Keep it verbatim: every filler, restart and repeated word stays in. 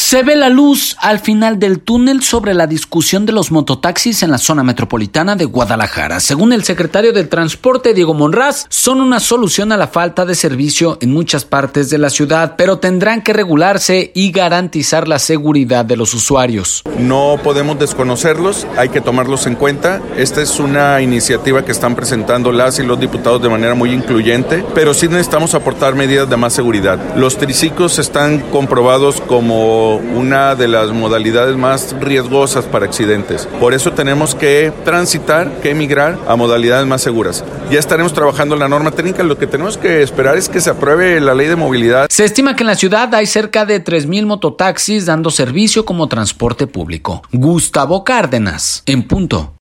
Se ve la luz al final del túnel sobre la discusión de los mototaxis en la zona metropolitana de Guadalajara. Según el secretario del Transporte, Diego Monraz, son una solución a la falta de servicio en muchas partes de la ciudad, pero tendrán que regularse y garantizar la seguridad de los usuarios. No podemos desconocerlos, hay que tomarlos en cuenta. Esta es una iniciativa que están presentando las y los diputados de manera muy incluyente, pero sí necesitamos aportar medidas de más seguridad. Los triciclos están comprobados como una de las modalidades más riesgosas para accidentes. Por eso tenemos que transitar, que emigrar a modalidades más seguras. Ya estaremos trabajando en la norma técnica. Lo que tenemos que esperar es que se apruebe la ley de movilidad. Se estima que en la ciudad hay cerca de tres mil mototaxis dando servicio como transporte público. Gustavo Cárdenas, en punto.